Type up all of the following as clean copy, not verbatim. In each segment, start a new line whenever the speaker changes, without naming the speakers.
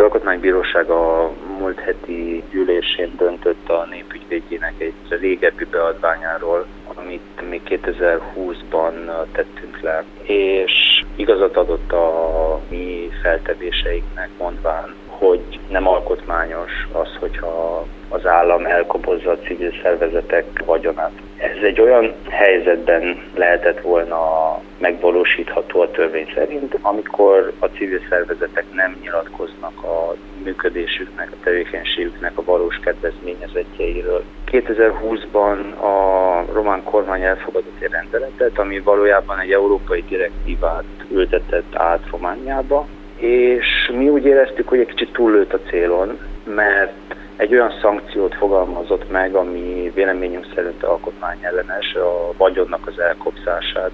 Alkotmánybíróság a múlt heti gyűlésén döntött a népügyvédjének egy régebbi beadványáról, amit még 2020-ban tettünk le, és igazat adott a mi feltevéseinknek, mondván, hogy nem alkotmányos az, hogyha az állam elkobozza a civil szervezetek vagyonát. Ez egy olyan helyzetben lehetett volna megvalósítható a törvény szerint, amikor a civil szervezetek nem nyilatkoznak a működésüknek, a tevékenységüknek a valós kedvezményezettjeiről. 2020-ban a román kormány elfogadott egy rendeletet, ami valójában egy európai direktívát ültetett át Romániába, és mi úgy éreztük, hogy egy kicsit túllőtt a célon, mert egy olyan szankciót fogalmazott meg, ami véleményünk szerint alkotmányellenes, a vagyonnak az elkobzását,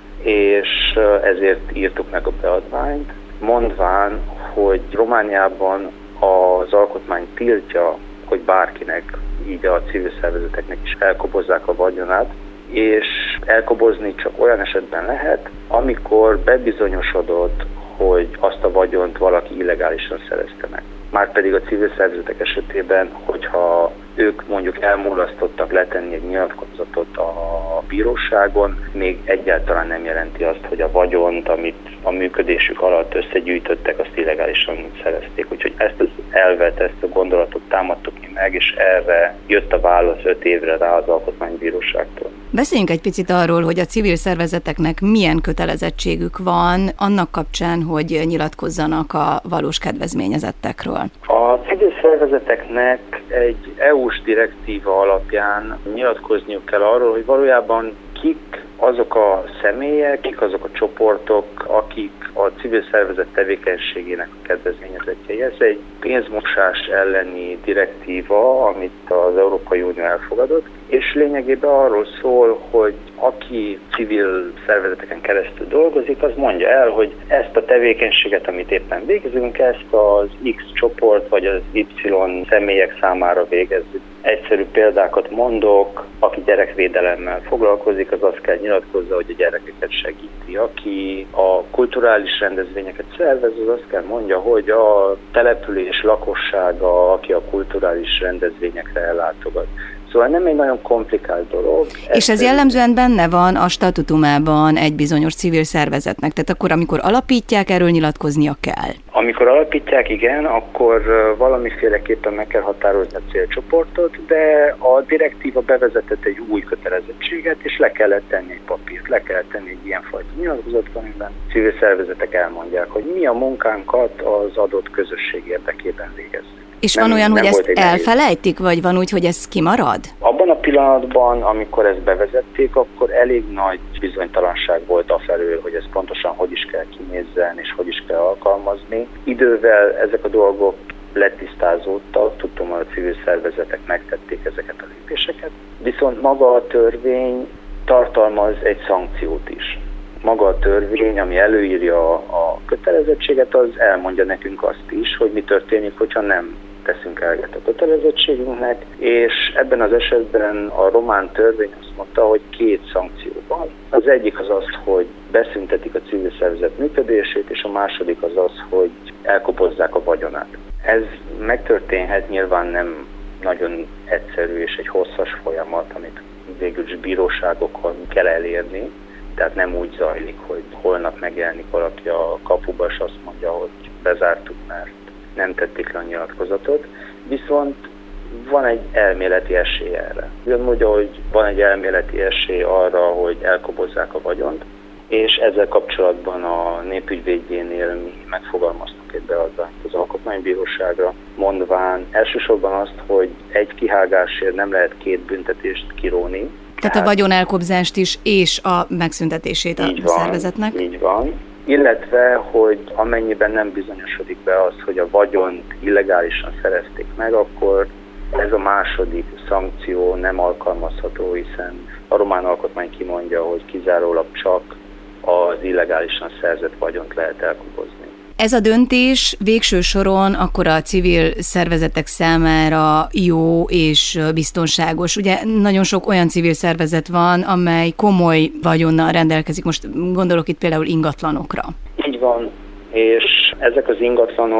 és ezért írtuk meg a beadványt, mondván, hogy Romániában az alkotmány tiltja, hogy bárkinek, így a civil szervezeteknek is elkobozzák a vagyonát, és elkobozni csak olyan esetben lehet, amikor bebizonyosodott, hogy azt a vagyont valaki illegálisan szerezte meg. Márpedig a civil szervezetek esetében, hogyha ők mondjuk elmulasztottak letenni egy nyilatkozatot a bíróságon, még egyáltalán nem jelenti azt, hogy a vagyont, amit a működésük alatt összegyűjtöttek, azt illegálisan szerezték. Úgyhogy ezt az elvet, ezt a gondolatot támadtuk mi meg, és erre jött a válasz 5 évre rá az Alkotmánybíróságtól.
Beszéljünk egy picit arról, hogy a civil szervezeteknek milyen kötelezettségük van annak kapcsán, hogy nyilatkozzanak a valós kedvezményezettekről.
A civil szervezeteknek egy EU-s direktíva alapján nyilatkozniuk kell arról, hogy valójában kik azok a személyek, kik azok a csoportok, akik a civil szervezet tevékenységének a kedvezményezettjei. Ez egy pénzmosás elleni direktíva, amit az Európai Unió elfogadott, és lényegében arról szól, hogy aki civil szervezeteken keresztül dolgozik, az mondja el, hogy ezt a tevékenységet, amit éppen végzünk, ezt az X csoport vagy az Y személyek számára végezzük. Egyszerű példákat mondok, aki gyerekvédelemmel foglalkozik, az azt kell nyilatkozza, hogy a gyerekeket segíti. Aki a kulturális rendezvényeket szervez, az azt kell mondja, hogy a település lakossága, aki a kulturális rendezvényekre ellátogat. Szóval nem egy nagyon komplikált dolog.
És ez jellemzően benne van a statutumában egy bizonyos civil szervezetnek, tehát akkor, amikor alapítják, erről nyilatkoznia kell.
Amikor alapítják, igen, akkor valamiféleképpen meg kell határozni a célcsoportot, de a direktíva bevezetett egy új kötelezettséget, és le kellett tenni egy papírt, le kellett tenni egy ilyenfajta nyilatkozatot, amiben civil szervezetek elmondják, hogy mi a munkánkat az adott közösség érdekében végezzük.
És van olyan, hogy ezt elfelejtik, vagy van úgy, hogy ez kimarad?
Abban a pillanatban, amikor ezt bevezették, akkor elég nagy bizonytalanság volt afelől, hogy ez pontosan hogy is kell kinézzen, és hogy is kell alkalmazni. Idővel ezek a dolgok letisztázódtak, tudtam, hogy a civil szervezetek megtették ezeket a lépéseket, viszont maga a törvény tartalmaz egy szankciót is. Maga a törvény, ami előírja a kötelezettséget, az elmondja nekünk azt is, hogy mi történik, hogyha nem teszünk eleget a kötelezettségünknek, és ebben az esetben a román törvény azt mondta, hogy 2 szankció van. Az egyik az az, hogy beszüntetik a civil szervezet működését, és a második az az, hogy elkobozzák a vagyonát. Ez megtörténhet, nyilván nem nagyon egyszerű és egy hosszas folyamat, amit végül is bíróságokon kell elérni, tehát nem úgy zajlik, hogy holnap megjelenik valaki a kapuba, és azt mondja, hogy bezártuk, mert nem tették le a nyilatkozatot, viszont van egy elméleti esély erre. Ugyanúgy, hogy van egy elméleti esély arra, hogy elkobozzák a vagyont, és ezzel kapcsolatban a népügyvédjénél mi megfogalmaztuk egy beadványt az Alkotmánybíróságra, mondván elsősorban azt, hogy egy kihágásért nem lehet 2 büntetést kiróni.
Tehát a vagyonelkobzást is, és a megszüntetését a szervezetnek?
Így van. Illetve, hogy amennyiben nem bizonyosodik be az, hogy a vagyont illegálisan szerezték meg, akkor ez a második szankció nem alkalmazható, hiszen a román alkotmány kimondja, hogy kizárólag csak az illegálisan szerzett vagyont lehet elkobozni.
Ez a döntés végső soron akkor a civil szervezetek számára jó és biztonságos. Ugye nagyon sok olyan civil szervezet van, amely komoly vagyonnal rendelkezik. Most gondolok itt például ingatlanokra.
Így van, és ezek az ingatlanok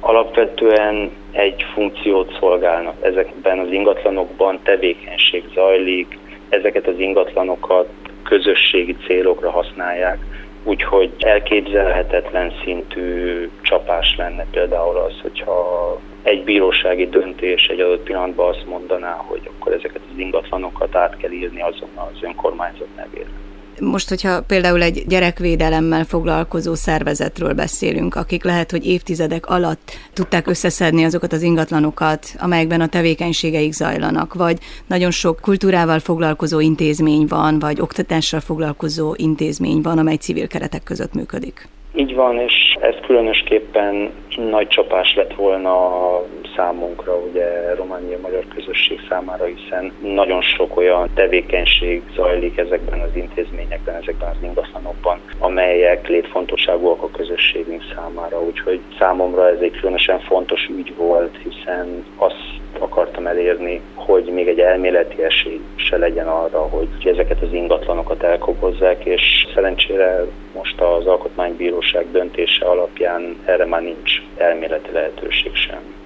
Alapvetően egy funkciót szolgálnak. Ezekben az ingatlanokban tevékenység zajlik, ezeket az ingatlanokat közösségi célokra használják, úgyhogy elképzelhetetlen szintű csapás lenne például az, hogyha egy bírósági döntés egy adott pillanatban azt mondaná, hogy akkor ezeket az ingatlanokat át kell írni azonnal az önkormányzat nevére.
Most, hogyha például egy gyerekvédelemmel foglalkozó szervezetről beszélünk, akik lehet, hogy évtizedek alatt tudták összeszedni azokat az ingatlanokat, amelyekben a tevékenységeik zajlanak, vagy nagyon sok kultúrával foglalkozó intézmény van, vagy oktatással foglalkozó intézmény van, amely civil keretek között működik.
Így van, és ez különösképpen nagy csapás lett volna számunkra, ugye romániai magyar közösség számára, hiszen nagyon sok olyan tevékenység zajlik ezekben az intézményekben, ezekben az ingatlanokban, amelyek létfontosságúak a közösségünk számára. Úgyhogy számomra ez egy különösen fontos ügy volt, hiszen azt akartam elérni, hogy még egy elméleti esély se legyen arra, hogy ezeket az ingatlanokat elkobozzák, és szerencsére most az Alkotmánybíróság döntése alapján erre már nincs elméleti lehetőség sem.